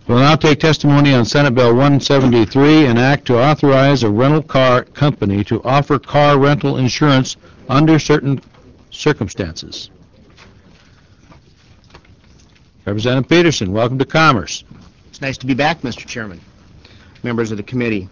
We'll now take testimony on Senate Bill 173, an act to authorize a rental car company to offer car rental insurance under certain circumstances. Representative Peterson, welcome to Commerce. It's nice to be back, Mr. Chairman, members of the committee.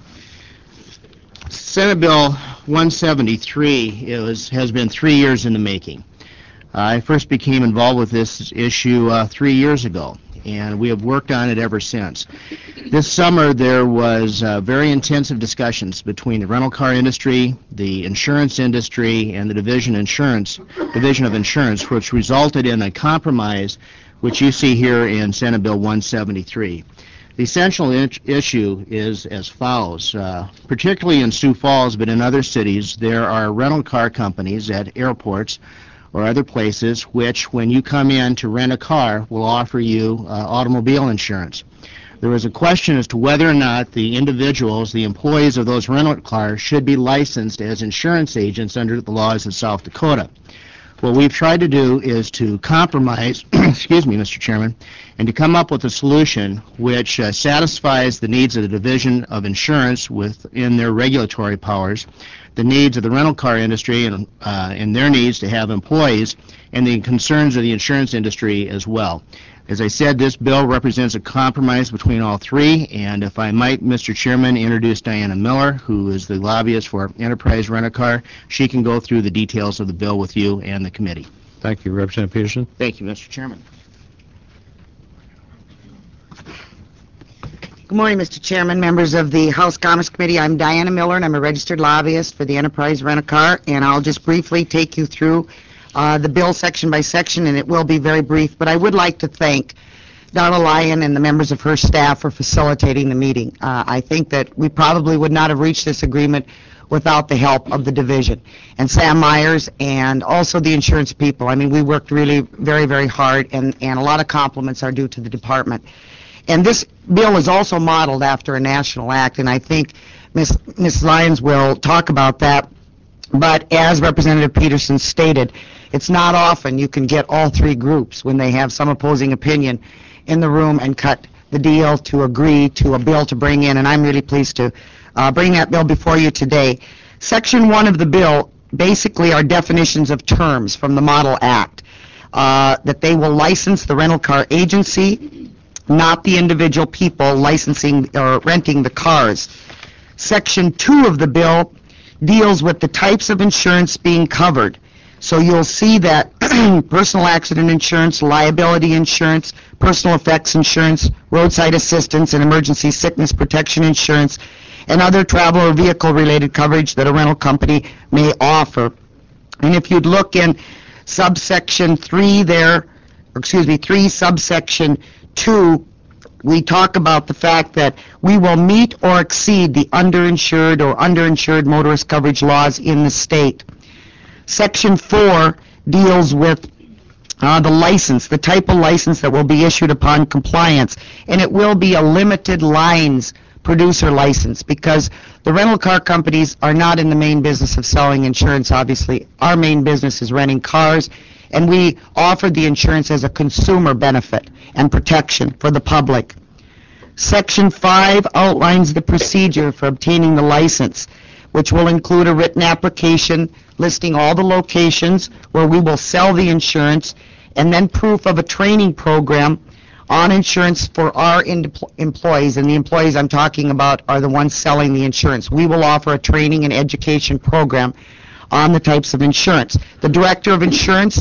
Senate Bill 173 has been 3 years in the making. I first became involved with this issue 3 years ago, and we have worked on it ever since. This summer there was very intensive discussions between the rental car industry, the insurance industry, and the Division of Insurance, which resulted in a compromise which you see here in Senate Bill 173. The essential issue is as follows. Particularly in Sioux Falls, but in other cities, there are rental car companies at airports or other places which, when you come in to rent a car, will offer you automobile insurance. There was a question as to whether or not the individuals, the employees of those rental cars, should be licensed as insurance agents under the laws of South Dakota. What we've tried to do is to compromise, excuse me, Mr. Chairman, and to come up with a solution which satisfies the needs of the Division of Insurance within their regulatory powers, the needs of the rental car industry and their needs to have employees, and the concerns of the insurance industry as well. As I said, this bill represents a compromise between all three, and if I might, Mr. Chairman, introduce Diana Miller, who is the lobbyist for Enterprise Rent-A-Car. She can go through the details of the bill with you and the committee. Thank you, Representative Peterson. Thank you, Mr. Chairman. Good morning, Mr. Chairman, members of the House Commerce Committee. I'm Diana Miller, and I'm a registered lobbyist for the Enterprise Rent-A-Car, and I'll just briefly take you through the bill section by section, and it will be very brief, but I would like to thank Donna Lyon and the members of her staff for facilitating the meeting. I think that we probably would not have reached this agreement without the help of the division, and Sam Myers, and also the insurance people. I mean, we worked really very, very hard, and a lot of compliments are due to the department. And this bill is also modeled after a national act, and I think Ms. Lyons will talk about that. But as Representative Peterson stated, it's not often you can get all three groups when they have some opposing opinion in the room and cut the deal to agree to a bill to bring in, and I'm really pleased to bring that bill before you today. Section 1 of the bill basically are definitions of terms from the Model Act, that they will license the rental car agency, not the individual people licensing or renting the cars. Section 2 of the bill deals with the types of insurance being covered. So you'll see that personal accident insurance, liability insurance, personal effects insurance, roadside assistance, and emergency sickness protection insurance, and other travel or vehicle-related coverage that a rental company may offer. And if you'd look in subsection 3 there, or excuse me, 3 subsection 2, we talk about the fact that we will meet or exceed the underinsured or underinsured motorist coverage laws in the state. Section 4 deals with the license, the type of license that will be issued upon compliance, and it will be a limited lines producer license because the rental car companies are not in the main business of selling insurance, obviously. Our main business is renting cars, and we offer the insurance as a consumer benefit and protection for the public. Section 5 outlines the procedure for obtaining the license, which will include a written application listing all the locations where we will sell the insurance, and then proof of a training program on insurance for our employees, and the employees I'm talking about are the ones selling the insurance. We will offer a training and education program on the types of insurance. The Director of Insurance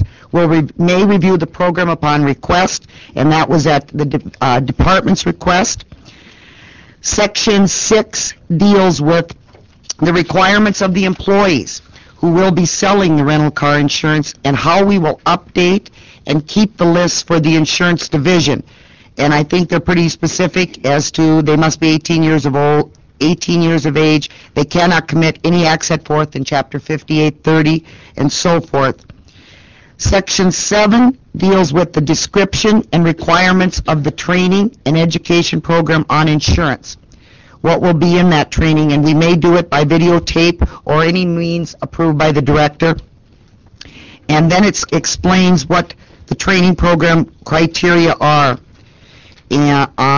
may review the program upon request, and that was at the department's request. Section 6 deals with the requirements of the employees who will be selling the rental car insurance and how we will update and keep the lists for the insurance division. And I think they're pretty specific as to they must be 18 years of age, they cannot commit any acts set forth in Chapter 5830, and so forth. Section 7 deals with the description and requirements of the training and education program on insurance. What will be in that training, and we may do it by videotape or any means approved by the director. And then it explains what the training program criteria are. And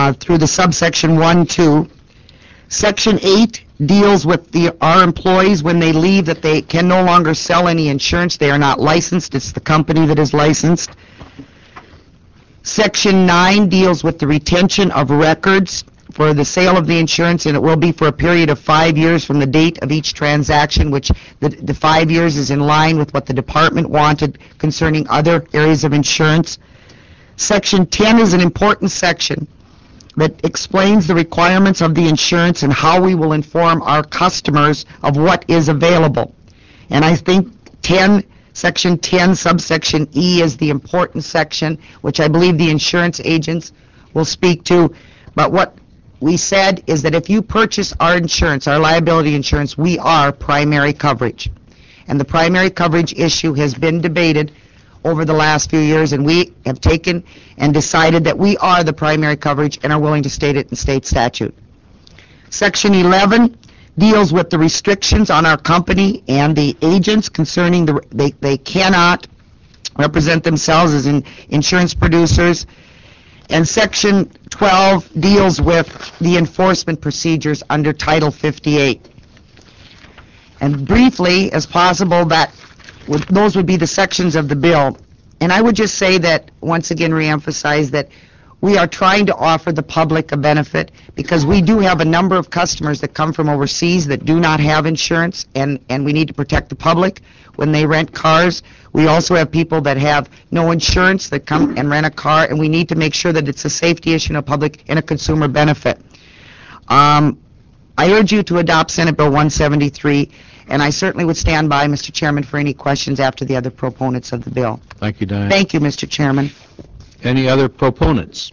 through the subsection 1, 2. Section 8 deals with our employees when they leave, that they can no longer sell any insurance. They are not licensed. It's the company that is licensed. Section 9 deals with the retention of records for the sale of the insurance, and it will be for a period of 5 years from the date of each transaction, which the 5 years is in line with what the department wanted concerning other areas of insurance. Section 10 is an important section that explains the requirements of the insurance and how we will inform our customers of what is available. And I think Section 10, subsection E is the important section, which I believe the insurance agents will speak to. But what we said is that if you purchase our insurance, our liability insurance, we are primary coverage. And the primary coverage issue has been debated over the last few years, and we have taken and decided that we are the primary coverage and are willing to state it in state statute. Section 11 deals with the restrictions on our company and the agents concerning they cannot represent themselves as insurance producers. And Section 12 deals with the enforcement procedures under Title 58. And briefly, as possible, those would be the sections of the bill. And I would just say that, once again, reemphasize that we are trying to offer the public a benefit, because we do have a number of customers that come from overseas that do not have insurance, and we need to protect the public when they rent cars. We also have people that have no insurance that come and rent a car, and we need to make sure that it's a safety issue and a public and a consumer benefit. I urge you to adopt Senate Bill 173, and I certainly would stand by, Mr. Chairman, for any questions after the other proponents of the bill. Thank you, Diane. Thank you, Mr. Chairman. Any other proponents?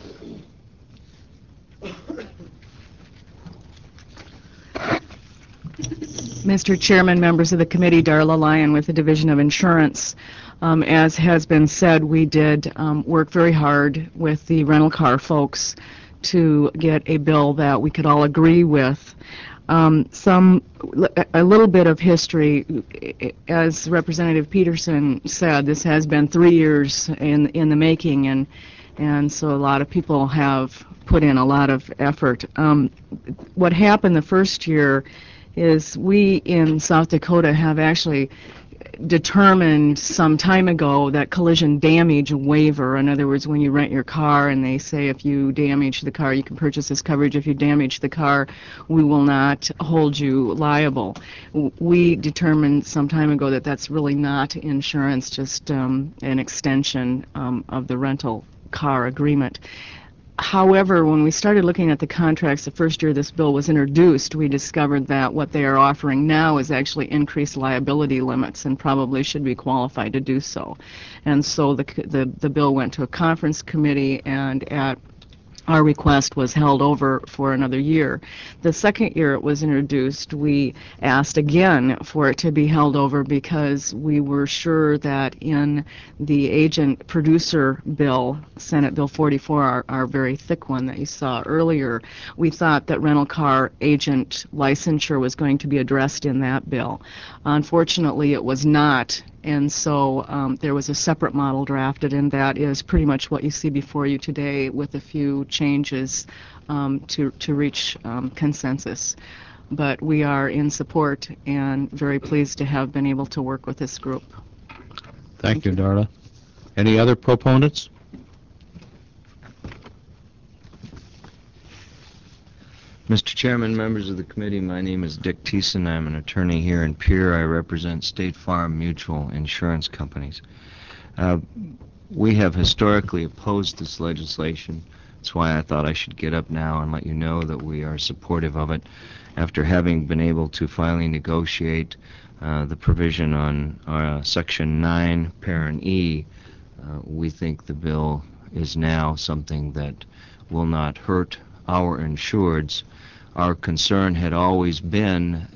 Mr. Chairman, members of the committee, Darla Lyon with the Division of Insurance. As has been said, we did work very hard with the rental car folks to get a bill that we could all agree with. A little bit of history. As Representative Peterson said, this has been 3 years in the making, and so a lot of people have put in a lot of effort. What happened the first year is we in South Dakota have actually determined some time ago that collision damage waiver, in other words, when you rent your car and they say if you damage the car, you can purchase this coverage. If you damage the car, we will not hold you liable. We determined some time ago that that's really not insurance, just an extension of the rental car agreement. However, when we started looking at the contracts the first year this bill was introduced, we discovered that what they are offering now is actually increased liability limits and probably should be qualified to do so. And so the bill went to a conference committee, and at our request was held over for another year. The second year it was introduced, we asked again for it to be held over because we were sure that in the agent producer bill, Senate Bill 44, our very thick one that you saw earlier, we thought that rental car agent licensure was going to be addressed in that bill. Unfortunately, it was not. And so there was a separate model drafted, and that is pretty much what you see before you today, with a few changes to reach consensus. But we are in support and very pleased to have been able to work with this group. Thank you, Darla. Any other proponents? Mr. Chairman, members of the committee, my name is Dick Thiessen. I'm an attorney here in Pierre. I represent State Farm Mutual Insurance Companies. We have historically opposed this legislation. That's why I thought I should get up now and let you know that we are supportive of it. After having been able to finally negotiate the provision on Section 9, Parent E, we think the bill is now something that will not hurt our insureds. Our concern had always been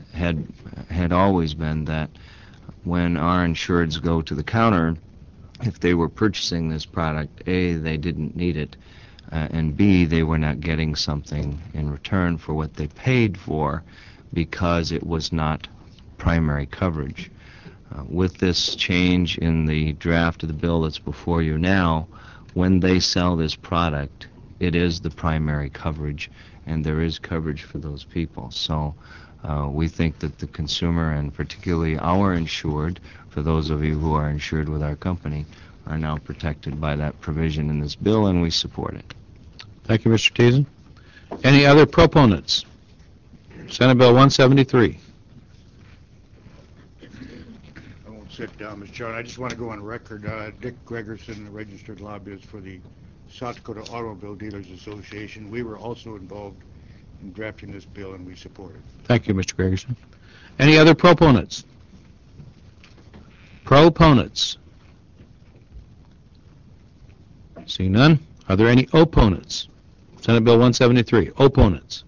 that when our insureds go to the counter, if they were purchasing this product, A, they didn't need it, and B, they were not getting something in return for what they paid for because it was not primary coverage. With this change in the draft of the bill that's before you now, when they sell this product, it is the primary coverage, and there is coverage for those people. So we think that the consumer, and particularly our insured, for those of you who are insured with our company, are now protected by that provision in this bill, and we support it. Thank you, Mr. Teason. Any other proponents? Senate Bill 173. I won't sit down, Mr. Chairman. I just want to go on record. Dick Gregerson, a registered lobbyist for the South Dakota Automobile Dealers Association. We were also involved in drafting this bill, and we support it. Thank you, Mr. Gregerson. Any other proponents? Proponents? Seeing none, are there any opponents? Senate Bill 173. Opponents?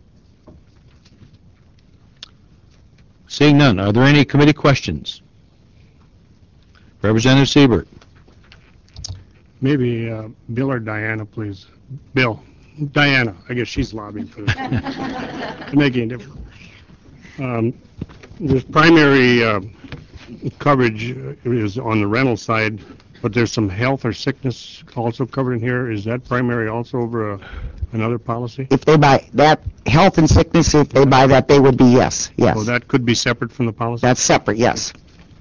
Seeing none, are there any committee questions? Representative Siebert. Maybe Bill or Diana, please. Bill. Diana. I guess she's lobbying for this. To make any difference. This primary coverage is on the rental side, but there's some health or sickness also covered in here. Is that primary also over another policy? If they buy that, health and sickness, if they buy that, they would be yes. So that could be separate from the policy? That's separate, yes.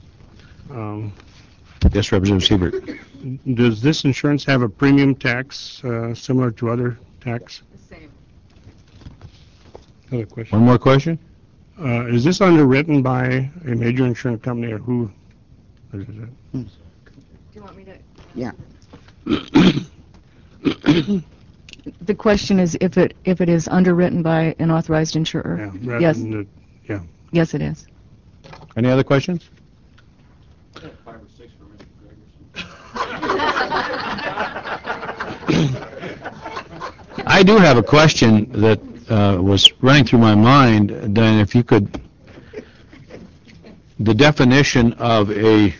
Yes, Representative Siebert. Does this insurance have a premium tax similar to other tax? The same. Another question. One more question? Is this underwritten by a major insurance company, or who? Or is it? Do you want me to? Yeah. The question is if it is underwritten by an authorized insurer. Yeah, rather Yes. than yeah. Yes, it is. Any other questions? 5 or 6 for Mr. Gregerson. I do have a question that was running through my mind, Diane, if you could, the definition of the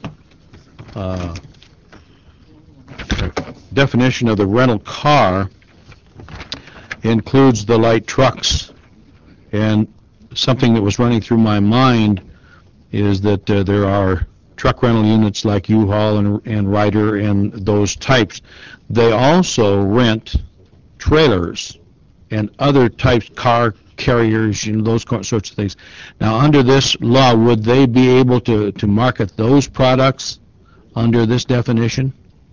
rental car includes the light trucks, and something that was running through my mind is that there are truck rental units like U-Haul and Ryder and those types. They also rent trailers and other types, car carriers, those sorts of things. Now, under this law, would they be able to market those products under this definition?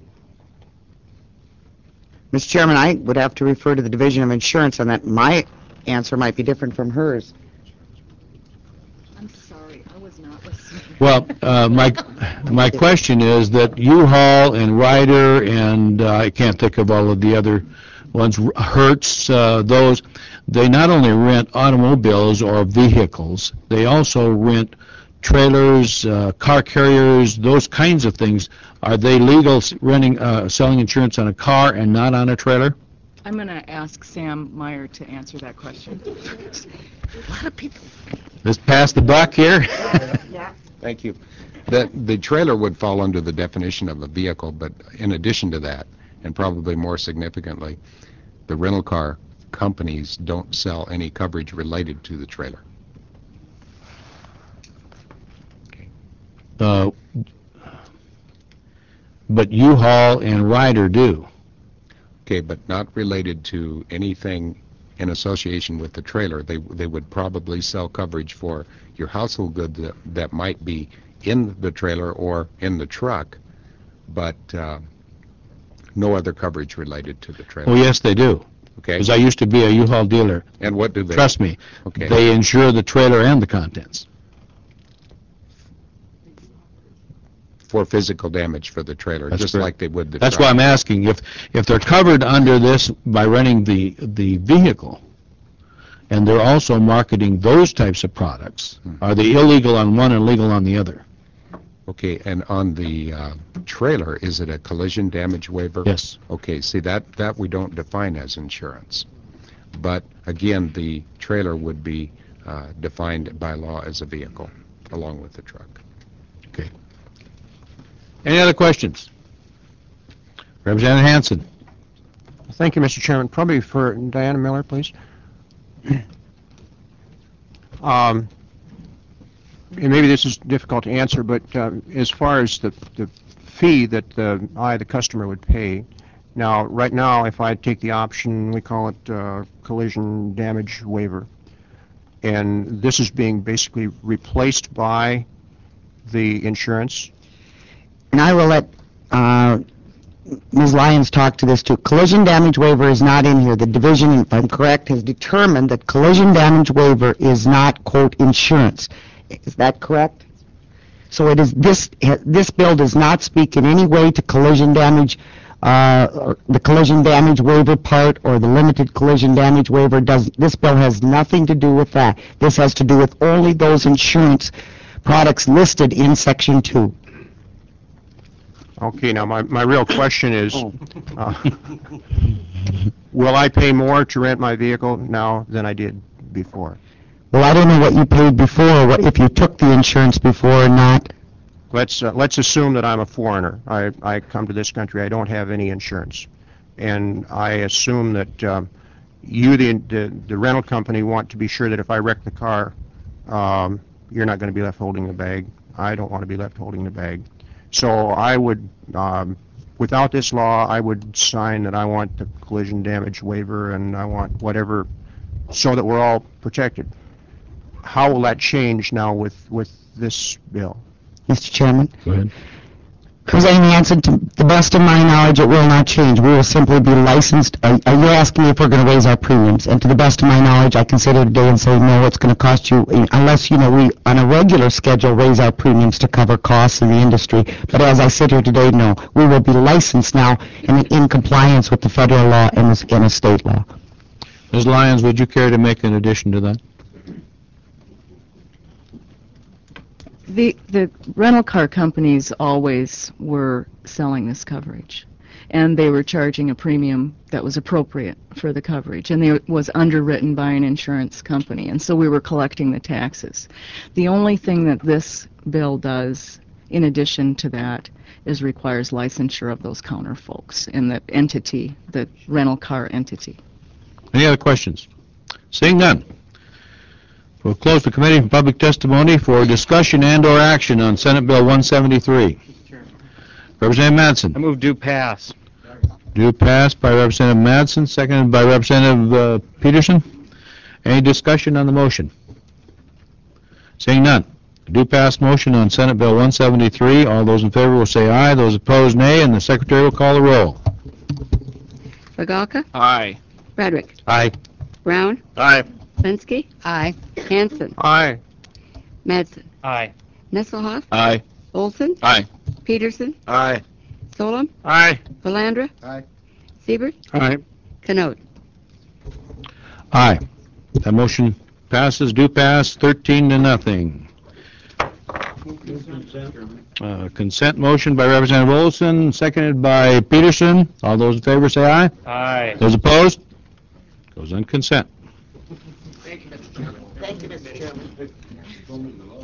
Mr. Chairman, I would have to refer to the Division of Insurance on that. My answer might be different from hers. I'm sorry, I was not listening. Well, my question is that U-Haul and Ryder and I can't think of all of the other ones, Hertz, those, they not only rent automobiles or vehicles, they also rent trailers, car carriers, those kinds of things. Are they legal renting, selling insurance on a car and not on a trailer? I'm going to ask Sam Meyer to answer that question. A lot of people. Let's pass the buck here. Thank you. The trailer would fall under the definition of a vehicle, but in addition to that, and probably more significantly, the rental car companies don't sell any coverage related to the trailer. But U-Haul and Ryder do. Okay, but not related to anything in association with the trailer. They would probably sell coverage for your household goods that might be in the trailer or in the truck, but no other coverage related to the trailer. Oh, yes, they do. Okay. Because I used to be a U-Haul dealer. And what do they? Trust me. Okay. They insure the trailer and the contents. For physical damage for the trailer, That's just correct. like they would the That's truck. why I'm asking if they're covered under this by renting the vehicle, and they're also marketing those types of products. Are they illegal on one and legal on the other? Okay, and on the trailer, is it a collision damage waiver? Yes. Okay, see, that we don't define as insurance. But again, the trailer would be defined by law as a vehicle, along with the truck. Okay. Any other questions? Representative Hanson. Thank you, Mr. Chairman. Probably for Diana Miller, please. And maybe this is difficult to answer, but as far as the fee that I, the customer, would pay, Now, right now, if I take the option, we call it collision damage waiver, and this is being basically replaced by the insurance. And I will let Ms. Lyons talk to this too. Collision damage waiver is not in here. The division, if I'm correct, has determined that collision damage waiver is not, quote, insurance. Is that correct? So it is this bill does not speak in any way to collision damage, or the collision damage waiver part, or the limited collision damage waiver. This bill has nothing to do with that. This has to do with only those insurance products listed in Section 2. Okay, now my real question is, will I pay more to rent my vehicle now than I did before? Well, I don't know what you paid before, if you took the insurance before or not. Let's assume that I'm a foreigner. I come to this country. I don't have any insurance, and I assume that you, the rental company, want to be sure that if I wreck the car, you're not going to be left holding the bag. I don't want to be left holding the bag. So I would, without this law, I would sign that I want the collision damage waiver and I want whatever, so that we're all protected. How will that change now with this bill? Mr. Chairman? Go ahead. Presenting the answer, to the best of my knowledge, it will not change. We will simply be licensed. Are you asking if we're going to raise our premiums? And to the best of my knowledge, I can sit here today and say, no, it's going to cost you, unless, we, on a regular schedule, raise our premiums to cover costs in the industry. But as I sit here today, no. We will be licensed now in compliance with the federal law and the state law. Ms. Lyons, would you care to make an addition to that? The rental car companies always were selling this coverage, and they were charging a premium that was appropriate for the coverage, and it was underwritten by an insurance company, and so we were collecting the taxes. The only thing that this bill does, in addition to that, is requires licensure of those counter folks in the entity, the rental car entity. Any other questions? Seeing none, we'll close the committee for public testimony for discussion and/or action on Senate Bill 173. Representative Madsen. I move due pass. Due pass by Representative Madsen, seconded by Representative Peterson. Any discussion on the motion? Seeing none. Due pass motion on Senate Bill 173. All those in favor will say aye. Those opposed, nay, and the Secretary will call the roll. Pagalka? Aye. Frederick? Aye. Brown? Aye. Linsky? Aye. Hanson? Aye. Madsen? Aye. Nesselhoff? Aye. Olson? Aye. Peterson? Aye. Solem? Aye. Valandra? Aye. Siebert? Aye. Canode? Aye. That motion passes. Due pass, 13-0. Consent motion by Representative Olson, seconded by Peterson. All those in favor say aye. Aye. Those opposed? Goes on consent. Thank you, Mr. Chairman.